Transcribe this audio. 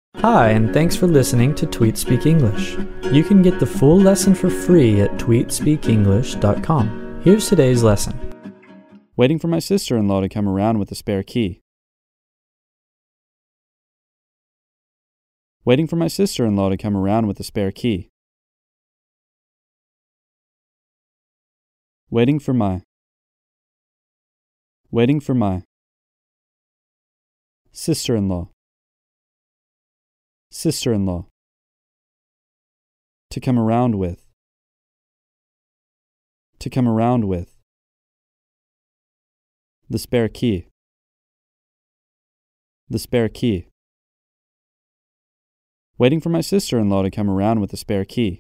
Hi, and thanks for listening to Tweet Speak English. You can get the full lesson for free at tweetspeakenglish.com. Here's today's lesson. Waiting for my sister-in-law to come around with a spare key. Waiting for my sister-in-law to come around with a spare key. Waiting for my sister-in-law. Sister-in-law. To come around with. To come around with. The spare key. The spare key. Waiting for my sister-in-law to come around with a spare key.